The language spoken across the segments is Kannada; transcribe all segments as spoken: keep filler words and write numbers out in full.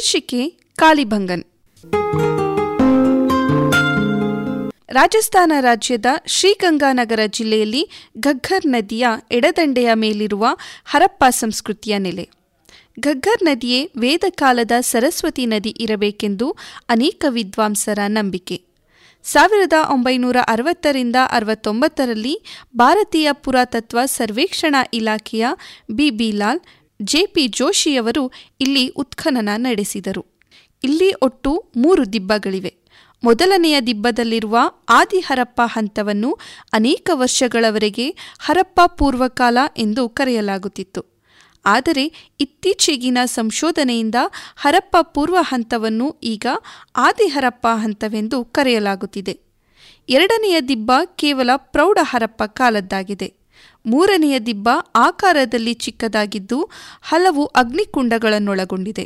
ಶೀರ್ಷಿಕೆ ಕಾಲಿಬಂಗನ್. ರಾಜಸ್ಥಾನ ರಾಜ್ಯದ ಶ್ರೀಗಂಗಾನಗರ ಜಿಲ್ಲೆಯಲ್ಲಿ ಘಗ್ಗರ್ ನದಿಯ ಎಡದಂಡೆಯ ಮೇಲಿರುವ ಹರಪ್ಪ ಸಂಸ್ಕೃತಿಯ ನೆಲೆ. ಘಗ್ಗರ್ ನದಿಯೇ ವೇದಕಾಲದ ಸರಸ್ವತಿ ನದಿ ಇರಬೇಕೆಂದು ಅನೇಕ ವಿದ್ವಾಂಸರ ನಂಬಿಕೆ. ಸಾವಿರದ ಒಂಬೈನೂರ ಅರವತ್ತರಿಂದ ಅರವತ್ತೊಂಬತ್ತರಲ್ಲಿ ಭಾರತೀಯ ಪುರಾತತ್ವ ಸರ್ವೇಕ್ಷಣಾ ಇಲಾಖೆಯ B B Lal, J P ಜೋಶಿಯವರು ಇಲ್ಲಿ ಉತ್ಖನನ ನಡೆಸಿದರು. ಇಲ್ಲಿ ಒಟ್ಟು ಮೂರು ದಿಬ್ಬಗಳಿವೆ. ಮೊದಲನೆಯ ದಿಬ್ಬದಲ್ಲಿರುವ ಆದಿ ಹರಪ್ಪ ಹಂತವನ್ನು ಅನೇಕ ವರ್ಷಗಳವರೆಗೆ ಹರಪ್ಪ ಪೂರ್ವಕಾಲ ಎಂದು ಕರೆಯಲಾಗುತ್ತಿತ್ತು. ಆದರೆ ಇತ್ತೀಚೆಗಿನ ಸಂಶೋಧನೆಯಿಂದ ಹರಪ್ಪ ಪೂರ್ವ ಹಂತವನ್ನು ಈಗ ಆದಿ ಹರಪ್ಪ ಹಂತವೆಂದು ಕರೆಯಲಾಗುತ್ತಿದೆ. ಎರಡನೆಯ ದಿಬ್ಬ ಕೇವಲ ಪ್ರೌಢ ಹರಪ್ಪ ಕಾಲದ್ದಾಗಿದೆ. ಮೂರನೆಯ ದಿಬ್ಬ ಆಕಾರದಲ್ಲಿ ಚಿಕ್ಕದಾಗಿದ್ದು ಹಲವು ಅಗ್ನಿಕುಂಡಗಳನ್ನೊಳಗೊಂಡಿದೆ.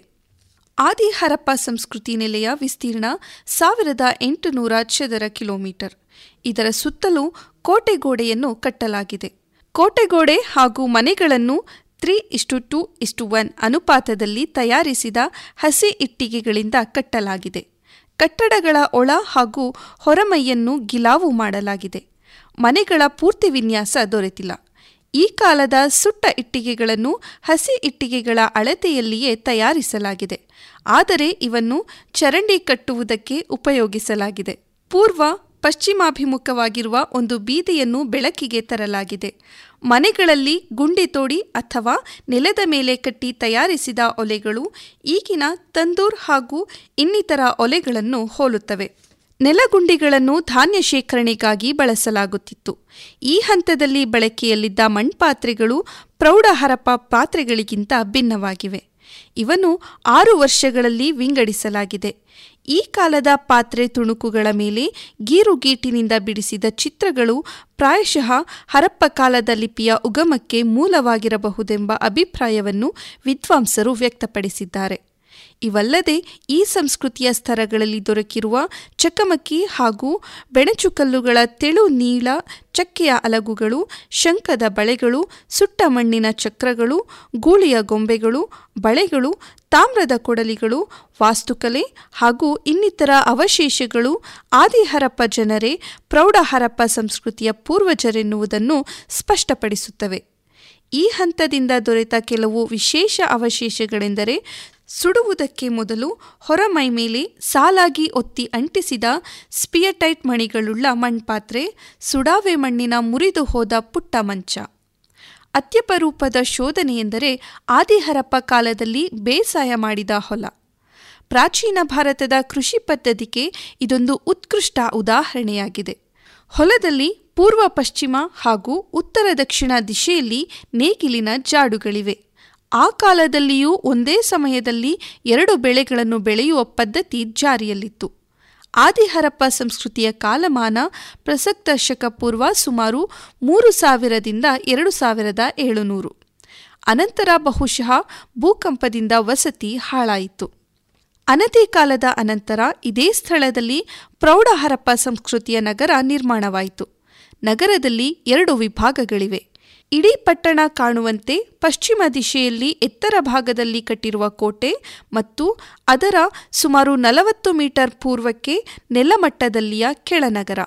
ಆದಿ ಹರಪ್ಪ ಸಂಸ್ಕೃತಿ ನೆಲೆಯ ವಿಸ್ತೀರ್ಣ ಸಾವಿರದ ಎಂಟುನೂರ ಚದರ ಕಿಲೋಮೀಟರ್. ಇದರ ಸುತ್ತಲೂ ಕೋಟೆಗೋಡೆಯನ್ನು ಕಟ್ಟಲಾಗಿದೆ. ಕೋಟೆಗೋಡೆ ಹಾಗೂ ಮನೆಗಳನ್ನು ತ್ರೀ ಇಷ್ಟು ಟೂ ಇಷ್ಟು ಒನ್ ಅನುಪಾತದಲ್ಲಿ ತಯಾರಿಸಿದ ಹಸಿ ಇಟ್ಟಿಗೆಗಳಿಂದ ಕಟ್ಟಲಾಗಿದೆ. ಕಟ್ಟಡಗಳ ಒಳ ಹಾಗೂ ಹೊರಮೈಯನ್ನು ಗಿಲಾವು ಮಾಡಲಾಗಿದೆ. ಮನೆಗಳ ಪೂರ್ತಿ ವಿನ್ಯಾಸ ದೊರೆತಿಲ್ಲ. ಈ ಕಾಲದ ಸುಟ್ಟ ಇಟ್ಟಿಗೆಗಳನ್ನು ಹಸಿ ಇಟ್ಟಿಗೆಗಳ ಅಳತೆಯಲ್ಲಿಯೇ ತಯಾರಿಸಲಾಗಿದೆ. ಆದರೆ ಇವನ್ನು ಚರಂಡಿ ಕಟ್ಟುವುದಕ್ಕೆ ಉಪಯೋಗಿಸಲಾಗಿದೆ. ಪೂರ್ವ ಪಶ್ಚಿಮಾಭಿಮುಖವಾಗಿರುವ ಒಂದು ಬೀದಿಯನ್ನು ಬೆಳಕಿಗೆ ತರಲಾಗಿದೆ. ಮನೆಗಳಲ್ಲಿ ಗುಂಡಿ ತೋಡಿ ಅಥವಾ ನೆಲದ ಮೇಲೆ ಕಟ್ಟಿ ತಯಾರಿಸಿದ ಒಲೆಗಳು ಈಗಿನ ತಂದೂರ್ ಹಾಗೂ ಇನ್ನಿತರ ಒಲೆಗಳನ್ನು ಹೋಲುತ್ತವೆ. ನೆಲಗುಂಡಿಗಳನ್ನು ಧಾನ್ಯ ಶೇಖರಣೆಗಾಗಿ ಬಳಸಲಾಗುತ್ತಿತ್ತು. ಈ ಹಂತದಲ್ಲಿ ಬಳಕೆಯಲ್ಲಿದ್ದ ಮಣ್ಪಾತ್ರೆಗಳು ಪ್ರೌಢ ಹರಪ್ಪ ಪಾತ್ರೆಗಳಿಗಿಂತ ಭಿನ್ನವಾಗಿವೆ. ಇವನ್ನು ಆರು ವರ್ಷಗಳಲ್ಲಿ ವಿಂಗಡಿಸಲಾಗಿದೆ. ಈ ಕಾಲದ ಪಾತ್ರೆ ತುಣುಕುಗಳ ಮೇಲೆ ಗೀರುಗೀಟಿನಿಂದ ಬಿಡಿಸಿದ ಚಿತ್ರಗಳು ಪ್ರಾಯಶಃ ಹರಪ್ಪ ಕಾಲದ ಲಿಪಿಯ ಉಗಮಕ್ಕೆ ಮೂಲವಾಗಿರಬಹುದೆಂಬ ಅಭಿಪ್ರಾಯವನ್ನು ವಿದ್ವಾಂಸರು ವ್ಯಕ್ತಪಡಿಸಿದ್ದಾರೆ. ಇವಲ್ಲದೆ ಈ ಸಂಸ್ಕೃತಿಯ ಸ್ತರಗಳಲ್ಲಿ ದೊರಕಿರುವ ಚಕಮಕಿ ಹಾಗೂ ಬೆಣಚುಕಲ್ಲುಗಳ ತೆಳು ನೀಳ ಚಕ್ಕೆಯ ಅಲಗುಗಳು, ಶಂಖದ ಬಳೆಗಳು, ಸುಟ್ಟ ಮಣ್ಣಿನ ಚಕ್ರಗಳು, ಗೂಳಿಯ ಗೊಂಬೆಗಳು, ಬಳೆಗಳು, ತಾಮ್ರದ ಕೊಡಲಿಗಳು, ವಾಸ್ತುಕಲೆ ಹಾಗೂ ಇನ್ನಿತರ ಅವಶೇಷಗಳು ಆದಿ ಹರಪ್ಪ ಜನರೇ ಪ್ರೌಢ ಹರಪ್ಪ ಸಂಸ್ಕೃತಿಯ ಪೂರ್ವಜರೆನ್ನುವುದನ್ನು ಸ್ಪಷ್ಟಪಡಿಸುತ್ತವೆ. ಈ ಹಂತದಿಂದ ದೊರೆತ ಕೆಲವು ವಿಶೇಷ ಅವಶೇಷಗಳೆಂದರೆ ಸುಡುವುದಕ್ಕೆ ಮೊದಲು ಹೊರಮೈ ಮೇಲೆ ಸಾಲಾಗಿ ಒತ್ತಿ ಅಂಟಿಸಿದ ಸ್ಪಿಯಟೈಟ್ ಮಣಿಗಳುಳ್ಳ ಮಣ್ಪಾತ್ರೆ, ಸುಡಾವೆ ಮಣ್ಣಿನ ಮುರಿದು ಹೋದ ಪುಟ್ಟ ಮಂಚ. ಅತ್ಯಪರೂಪದ ಶೋಧನೆಯೆಂದರೆ ಆದಿಹರಪ್ಪ ಕಾಲದಲ್ಲಿ ಬೇಸಾಯ ಮಾಡಿದ ಹೊಲ. ಪ್ರಾಚೀನ ಭಾರತದ ಕೃಷಿ ಪದ್ಧತಿಗೆ ಇದೊಂದು ಉತ್ಕೃಷ್ಟ ಉದಾಹರಣೆಯಾಗಿದೆ. ಹೊಲದಲ್ಲಿ ಪೂರ್ವ ಪಶ್ಚಿಮ ಹಾಗೂ ಉತ್ತರ ದಕ್ಷಿಣ ದಿಶೆಯಲ್ಲಿ ನೇಗಿಲಿನ ಜಾಡುಗಳಿವೆ. ಆ ಕಾಲದಲ್ಲಿಯೂ ಒಂದೇ ಸಮಯದಲ್ಲಿ ಎರಡು ಬೆಳೆಗಳನ್ನು ಬೆಳೆಯುವ ಪದ್ಧತಿ ಜಾರಿಯಲ್ಲಿತ್ತು. ಆದಿಹರಪ್ಪ ಸಂಸ್ಕೃತಿಯ ಕಾಲಮಾನ ಪ್ರಸಕ್ತ ಶಕ ಪೂರ್ವ ಸುಮಾರು ಮೂರು ಸಾವಿರದಿಂದ ಎರಡು ಸಾವಿರದ ಏಳುನೂರು. ಅನಂತರ ಬಹುಶಃ ಭೂಕಂಪದಿಂದ ವಸತಿ ಹಾಳಾಯಿತು. ಅನತಿ ಕಾಲದ ಅನಂತರ ಇದೇ ಸ್ಥಳದಲ್ಲಿ ಪ್ರೌಢ ಹರಪ್ಪ ಸಂಸ್ಕೃತಿಯ ನಗರ ನಿರ್ಮಾಣವಾಯಿತು. ನಗರದಲ್ಲಿ ಎರಡು ವಿಭಾಗಗಳಿವೆ. ಇಡೀ ಪಟ್ಟಣ ಕಾಣುವಂತೆ ಪಶ್ಚಿಮ ದಿಶೆಯಲ್ಲಿ ಎತ್ತರ ಭಾಗದಲ್ಲಿ ಕಟ್ಟಿರುವ ಕೋಟೆ ಮತ್ತು ಅದರ ಸುಮಾರು ನಲವತ್ತು ಮೀಟರ್ ಪೂರ್ವಕ್ಕೆ ನೆಲಮಟ್ಟದಲ್ಲಿಯ ಕೆಳನಗರ.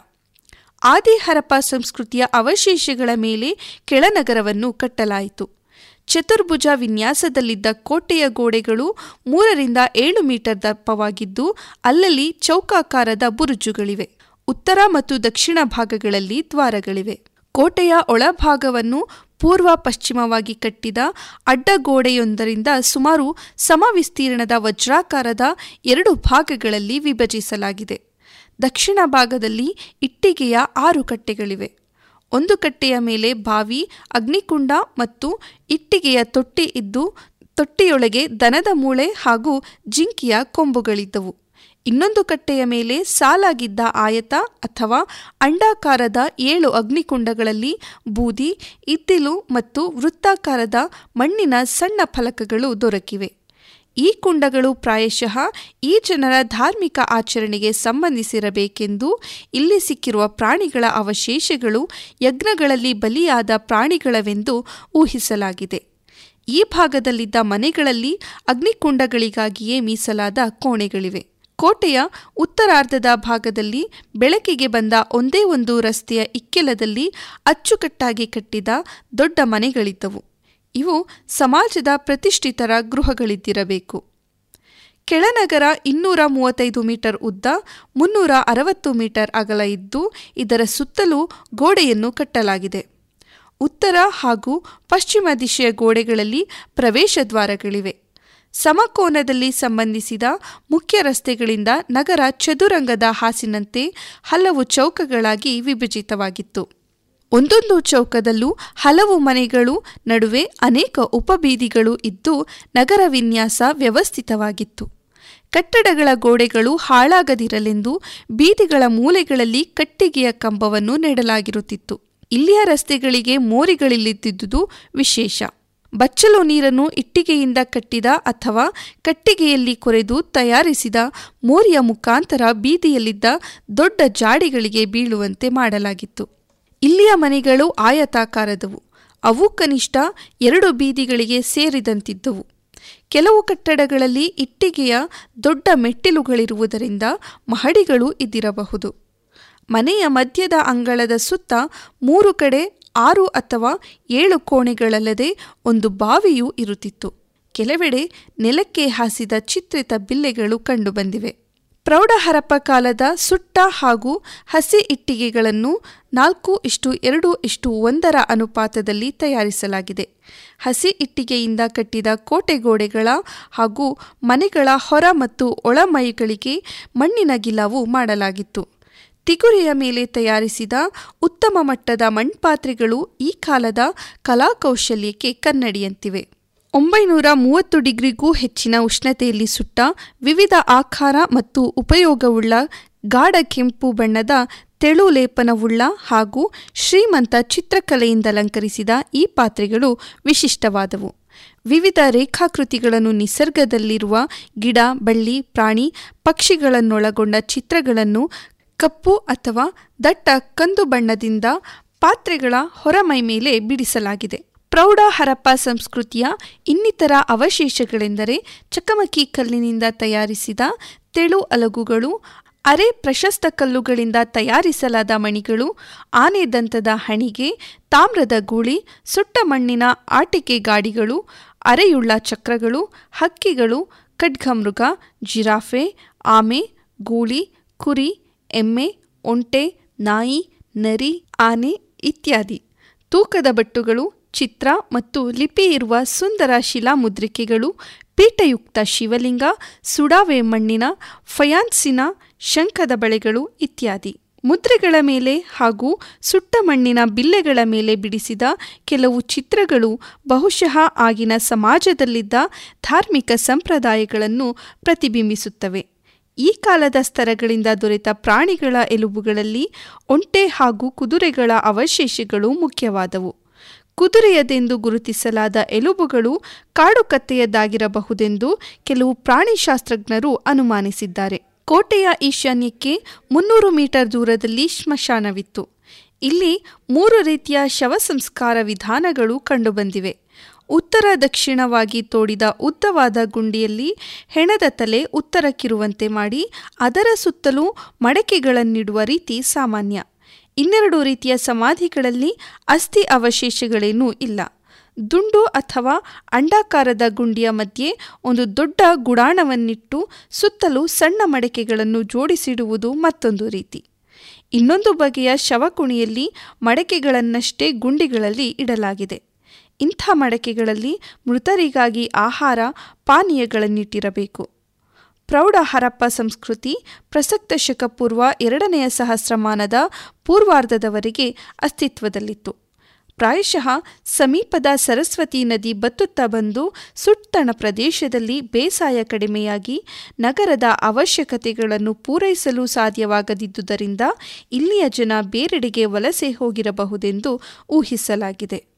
ಆದಿ ಹರಪ್ಪ ಸಂಸ್ಕೃತಿಯ ಅವಶೇಷಗಳ ಮೇಲೆ ಕೆಳನಗರವನ್ನು ಕಟ್ಟಲಾಯಿತು. ಚತುರ್ಭುಜ ವಿನ್ಯಾಸದಲ್ಲಿದ್ದ ಕೋಟೆಯ ಗೋಡೆಗಳು ಮೂರರಿಂದ ಏಳು ಮೀಟರ್ ದಪ್ಪವಾಗಿದ್ದು ಅಲ್ಲಲ್ಲಿ ಚೌಕಾಕಾರದ ಬುರುಜುಗಳಿವೆ. ಉತ್ತರ ಮತ್ತು ದಕ್ಷಿಣ ಭಾಗಗಳಲ್ಲಿ ದ್ವಾರಗಳಿವೆ. ಕೋಟೆಯ ಒಳಭಾಗವನ್ನು ಪೂರ್ವ ಪಶ್ಚಿಮವಾಗಿ ಕಟ್ಟಿದ ಅಡ್ಡಗೋಡೆಯೊಂದರಿಂದ ಸುಮಾರು ಸಮವಿಸ್ತೀರ್ಣದ ವಜ್ರಾಕಾರದ ಎರಡು ಭಾಗಗಳಲ್ಲಿ ವಿಭಜಿಸಲಾಗಿದೆ. ದಕ್ಷಿಣ ಭಾಗದಲ್ಲಿ ಇಟ್ಟಿಗೆಯ ಆರು ಕಟ್ಟೆಗಳಿವೆ. ಒಂದು ಕಟ್ಟೆಯ ಮೇಲೆ ಬಾವಿ, ಅಗ್ನಿಕುಂಡ ಮತ್ತು ಇಟ್ಟಿಗೆಯ ತೊಟ್ಟಿ ಇದ್ದು ತೊಟ್ಟಿಯೊಳಗೆ ದನದ ಮೂಳೆ ಹಾಗೂ ಜಿಂಕೆಯ ಕೊಂಬುಗಳಿದ್ದವು. ಇನ್ನೊಂದು ಕಟ್ಟೆಯ ಮೇಲೆ ಸಾಲಾಗಿದ್ದ ಆಯತ ಅಥವಾ ಅಂಡಾಕಾರದ ಏಳು ಅಗ್ನಿಕುಂಡಗಳಲ್ಲಿ ಬೂದಿ, ಇದ್ದಿಲು ಮತ್ತು ವೃತ್ತಾಕಾರದ ಮಣ್ಣಿನ ಸಣ್ಣ ಫಲಕಗಳು ದೊರಕಿವೆ. ಈ ಕುಂಡಗಳು ಪ್ರಾಯಶಃ ಈ ಜನರ ಧಾರ್ಮಿಕ ಆಚರಣೆಗೆ ಸಂಬಂಧಿಸಿರಬೇಕೆಂದು ಇಲ್ಲಿ ಸಿಕ್ಕಿರುವ ಪ್ರಾಣಿಗಳ ಅವಶೇಷಗಳು ಯಜ್ಞಗಳಲ್ಲಿ ಬಲಿಯಾದ ಪ್ರಾಣಿಗಳವೆಂದು ಊಹಿಸಲಾಗಿದೆ. ಈ ಭಾಗದಲ್ಲಿದ್ದ ಮನೆಗಳಲ್ಲಿ ಅಗ್ನಿಕುಂಡಗಳಿಗಾಗಿಯೇ ಮೀಸಲಾದ ಕೋಣೆಗಳಿವೆ. ಕೋಟೆಯ ಉತ್ತರಾರ್ಧದ ಭಾಗದಲ್ಲಿ ಬೆಳಕಿಗೆ ಬಂದ ಒಂದೇ ಒಂದು ರಸ್ತೆಯ ಇಕ್ಕೆಲದಲ್ಲಿ ಅಚ್ಚುಕಟ್ಟಾಗಿ ಕಟ್ಟಿದ ದೊಡ್ಡ ಮನೆಗಳಿದ್ದವು. ಇವು ಸಮಾಜದ ಪ್ರತಿಷ್ಠಿತರ ಗೃಹಗಳಿದ್ದಿರಬೇಕು. ಕೆಳನಗರ ಇನ್ನೂರ ಮೂವತ್ತೈದು ಮೀಟರ್ ಉದ್ದ, ಮುನ್ನೂರ ಅರವತ್ತು ಮೀಟರ್ ಅಗಲ ಇದ್ದು ಇದರ ಸುತ್ತಲೂ ಗೋಡೆಯನ್ನು ಕಟ್ಟಲಾಗಿದೆ. ಉತ್ತರ ಹಾಗೂ ಪಶ್ಚಿಮ ದಿಶೆಯ ಗೋಡೆಗಳಲ್ಲಿ ಪ್ರವೇಶ ದ್ವಾರಗಳಿವೆ. ಸಮಕೋನದಲ್ಲಿ ಸಂಬಂಧಿಸಿದ ಮುಖ್ಯ ರಸ್ತೆಗಳಿಂದ ನಗರ ಚದುರಂಗದ ಹಾಸಿನಂತೆ ಹಲವು ಚೌಕಗಳಾಗಿ ವಿಭಜಿತವಾಗಿತ್ತು. ಒಂದೊಂದು ಚೌಕದಲ್ಲೂ ಹಲವು ಮನೆಗಳು, ನಡುವೆ ಅನೇಕ ಉಪಬೀದಿಗಳು ಇದ್ದು ನಗರ ವಿನ್ಯಾಸ ವ್ಯವಸ್ಥಿತವಾಗಿತ್ತು. ಕಟ್ಟಡಗಳ ಗೋಡೆಗಳು ಹಾಳಾಗದಿರಲೆಂದು ಬೀದಿಗಳ ಮೂಲೆಗಳಲ್ಲಿ ಕಟ್ಟಿಗೆಯ ಕಂಬವನ್ನು ನೆಡಲಾಗಿರುತ್ತಿತ್ತು. ಇಲ್ಲಿಯ ರಸ್ತೆಗಳಿಗೆ ಮೋರಿಗಳಿಲ್ಲಿದ್ದುದು ವಿಶೇಷ. ಬಚ್ಚಲು ನೀರನ್ನು ಇಟ್ಟಿಗೆಯಿಂದ ಕಟ್ಟಿದ ಅಥವಾ ಕಟ್ಟಿಗೆಯಲ್ಲಿ ಕೊರೆದು ತಯಾರಿಸಿದ ಮೋರಿಯ ಮುಖಾಂತರ ಬೀದಿಯಲ್ಲಿದ್ದ ದೊಡ್ಡ ಜಾಡಿಗಳಿಗೆ ಬೀಳುವಂತೆ ಮಾಡಲಾಗಿತ್ತು. ಇಲ್ಲಿಯ ಮನೆಗಳು ಆಯತಾಕಾರದವು. ಅವು ಕನಿಷ್ಠ ಎರಡು ಬೀದಿಗಳಿಗೆ ಸೇರಿದಂತಿದ್ದವು. ಕೆಲವು ಕಟ್ಟಡಗಳಲ್ಲಿ ಇಟ್ಟಿಗೆಯ ದೊಡ್ಡ ಮೆಟ್ಟಿಲುಗಳಿರುವುದರಿಂದ ಮಹಡಿಗಳು ಇದ್ದಿರಬಹುದು. ಮನೆಯ ಮಧ್ಯದ ಅಂಗಳದ ಸುತ್ತ ಮೂರು ಕಡೆ ಆರು ಅಥವಾ ಏಳು ಕೋಣೆಗಳಲ್ಲದೆ ಒಂದು ಬಾವಿಯೂ ಇರುತ್ತಿತ್ತು. ಕೆಲವೆಡೆ ನೆಲಕ್ಕೆ ಹಾಸಿದ ಚಿತ್ರಿತ ಬಿಲ್ಲೆಗಳು ಕಂಡುಬಂದಿವೆ. ಪ್ರೌಢ ಹರಪ್ಪ ಕಾಲದ ಸುಟ್ಟ ಹಾಗೂ ಹಸಿ ಇಟ್ಟಿಗೆಗಳನ್ನು ನಾಲ್ಕು ಇಷ್ಟು ಎರಡು ಇಷ್ಟು ಒಂದರ ಅನುಪಾತದಲ್ಲಿ ತಯಾರಿಸಲಾಗಿದೆ. ಹಸಿ ಇಟ್ಟಿಗೆಯಿಂದ ಕಟ್ಟಿದ ಕೋಟೆಗೋಡೆಗಳ ಹಾಗೂ ಮನೆಗಳ ಹೊರ ಮತ್ತು ಒಳಮೈಗಳಿಗೆ ಮಣ್ಣಿನ ಗಿಲಾವು ಮಾಡಲಾಗಿತ್ತು. ತಿಗುರೆಯ ಮೇಲೆ ತಯಾರಿಸಿದ ಉತ್ತಮ ಮಟ್ಟದ ಮಣ್ಪಾತ್ರೆಗಳು ಈ ಕಾಲದ ಕಲಾಕೌಶಲ್ಯಕ್ಕೆ ಕನ್ನಡಿಯಂತಿವೆ. ಒಂಬೈನೂರ ಮೂವತ್ತು ಡಿಗ್ರಿಗೂ ಹೆಚ್ಚಿನ ಉಷ್ಣತೆಯಲ್ಲಿ ಸುಟ್ಟ ವಿವಿಧ ಆಕಾರ ಮತ್ತು ಉಪಯೋಗವುಳ್ಳ ಗಾಢ ಕೆಂಪು ಬಣ್ಣದ ತೆಳು ಲೇಪನವುಳ್ಳ ಹಾಗೂ ಶ್ರೀಮಂತ ಚಿತ್ರಕಲೆಯಿಂದ ಅಲಂಕರಿಸಿದ ಈ ಪಾತ್ರೆಗಳು ವಿಶಿಷ್ಟವಾದವು. ವಿವಿಧ ರೇಖಾಕೃತಿಗಳನ್ನು, ನಿಸರ್ಗದಲ್ಲಿರುವ ಗಿಡ, ಬಳ್ಳಿ, ಪ್ರಾಣಿ, ಪಕ್ಷಿಗಳನ್ನೊಳಗೊಂಡ ಚಿತ್ರಗಳನ್ನು ಕಪ್ಪು ಅಥವಾ ದಟ್ಟ ಕಂದು ಬಣ್ಣದಿಂದ ಪಾತ್ರೆಗಳ ಹೊರಮೈ ಮೇಲೆ ಬಿಡಿಸಲಾಗಿದೆ. ಪ್ರೌಢ ಹರಪ್ಪ ಸಂಸ್ಕೃತಿಯ ಇನ್ನಿತರ ಅವಶೇಷಗಳೆಂದರೆ ಚಕಮಕಿ ಕಲ್ಲಿನಿಂದ ತಯಾರಿಸಿದ ತೆಳು ಅಲಗುಗಳು, ಅರೆ ಪ್ರಶಸ್ತ ಕಲ್ಲುಗಳಿಂದ ತಯಾರಿಸಲಾದ ಮಣಿಗಳು, ಆನೆ ದಂತದ ಹಣಿಗೆ, ತಾಮ್ರದ ಗೂಳಿ, ಸುಟ್ಟ ಮಣ್ಣಿನ ಆಟಿಕೆ ಗಾಡಿಗಳು, ಅರೆಯುಳ್ಳ ಚಕ್ರಗಳು, ಹಕ್ಕಿಗಳು, ಖಡ್ಗಮೃಗ, ಜಿರಾಫೆ, ಆಮೆ, ಗೂಳಿ, ಕುರಿ, ಎಮ್ಮೆ, ಒಂಟೆ, ನಾಯಿ, ನರಿ, ಆನೆ ಇತ್ಯಾದಿ. ತೂಕದ ಬಟ್ಟುಗಳು, ಚಿತ್ರ ಮತ್ತು ಲಿಪಿ ಇರುವ ಸುಂದರ ಶಿಲಾಮುದ್ರಿಕೆಗಳು, ಪೀಠಯುಕ್ತ ಶಿವಲಿಂಗ, ಸುಡಾವೆ ಮಣ್ಣಿನ ಫಯಾನ್ಸಿನ ಶಂಖದ ಬಳೆಗಳು ಇತ್ಯಾದಿ. ಮುದ್ರೆಗಳ ಮೇಲೆ ಹಾಗೂ ಸುಟ್ಟ ಮಣ್ಣಿನ ಬಿಲ್ಲೆಗಳ ಮೇಲೆ ಬಿಡಿಸಿದ ಕೆಲವು ಚಿತ್ರಗಳು ಬಹುಶಃ ಆಗಿನ ಸಮಾಜದಲ್ಲಿದ್ದ ಧಾರ್ಮಿಕ ಸಂಪ್ರದಾಯಗಳನ್ನು ಪ್ರತಿಬಿಂಬಿಸುತ್ತವೆ. ಈ ಕಾಲದ ಸ್ತರಗಳಿಂದ ದೊರೆತ ಪ್ರಾಣಿಗಳ ಎಲುಬುಗಳಲ್ಲಿ ಒಂಟೆ ಹಾಗೂ ಕುದುರೆಗಳ ಅವಶೇಷಗಳು ಮುಖ್ಯವಾದವು. ಕುದುರೆಯದೆಂದು ಗುರುತಿಸಲಾದ ಎಲುಬುಗಳು ಕಾಡುಕತ್ತೆಯದ್ದಾಗಿರಬಹುದೆಂದು ಕೆಲವು ಪ್ರಾಣಿಶಾಸ್ತ್ರಜ್ಞರು ಅನುಮಾನಿಸಿದ್ದಾರೆ. ಕೋಟೆಯ ಈಶಾನ್ಯಕ್ಕೆ ಮುನ್ನೂರು ಮೀಟರ್ ದೂರದಲ್ಲಿ ಸ್ಮಶಾನವಿತ್ತು. ಇಲ್ಲಿ ಮೂರು ರೀತಿಯ ಶವ ಸಂಸ್ಕಾರ ವಿಧಾನಗಳು ಕಂಡುಬಂದಿವೆ. ಉತ್ತರ ದಕ್ಷಿಣವಾಗಿ ತೋಡಿದ ಉದ್ದವಾದ ಗುಂಡಿಯಲ್ಲಿ ಹೆಣದ ತಲೆ ಉತ್ತರಕ್ಕಿರುವಂತೆ ಮಾಡಿ ಅದರ ಸುತ್ತಲೂ ಮಡಕೆಗಳನ್ನಿಡುವ ರೀತಿ ಸಾಮಾನ್ಯ. ಇನ್ನೆರಡು ರೀತಿಯ ಸಮಾಧಿಗಳಲ್ಲಿ ಅಸ್ಥಿ ಅವಶೇಷಗಳೇನೂ ಇಲ್ಲ. ದುಂಡು ಅಥವಾ ಅಂಡಾಕಾರದ ಗುಂಡಿಯ ಮಧ್ಯೆ ಒಂದು ದೊಡ್ಡ ಗುಡಾಣವನ್ನಿಟ್ಟು ಸುತ್ತಲೂ ಸಣ್ಣ ಮಡಕೆಗಳನ್ನು ಜೋಡಿಸಿಡುವುದು ಮತ್ತೊಂದು ರೀತಿ. ಇನ್ನೊಂದು ಬಗೆಯ ಶವಕುಣಿಯಲ್ಲಿ ಮಡಕೆಗಳನ್ನಷ್ಟೇ ಗುಂಡಿಗಳಲ್ಲಿ ಇಡಲಾಗಿದೆ. ಇಂಥ ಮಡಕೆಗಳಲ್ಲಿ ಮೃತರಿಗಾಗಿ ಆಹಾರ ಪಾನೀಯಗಳನ್ನಿಟ್ಟಿರಬೇಕು. ಪ್ರೌಢ ಹರಪ್ಪ ಸಂಸ್ಕೃತಿ ಪ್ರಸಕ್ತ ಶಕ ಪೂರ್ವ ಎರಡನೆಯ ಸಹಸ್ರಮಾನದ ಪೂರ್ವಾರ್ಧದವರೆಗೆ ಅಸ್ತಿತ್ವದಲ್ಲಿತ್ತು. ಪ್ರಾಯಶಃ ಸಮೀಪದ ಸರಸ್ವತಿ ನದಿ ಬತ್ತುತ್ತಾ ಬಂದು ಸುತ್ತಣ ಪ್ರದೇಶದಲ್ಲಿ ಬೇಸಾಯ ಕಡಿಮೆಯಾಗಿ ನಗರದ ಅವಶ್ಯಕತೆಗಳನ್ನು ಪೂರೈಸಲು ಸಾಧ್ಯವಾಗದಿದ್ದುದರಿಂದ ಇಲ್ಲಿಯ ಜನ ಬೇರೆಡೆಗೆ ವಲಸೆ ಹೋಗಿರಬಹುದೆಂದು ಊಹಿಸಲಾಗಿದೆ.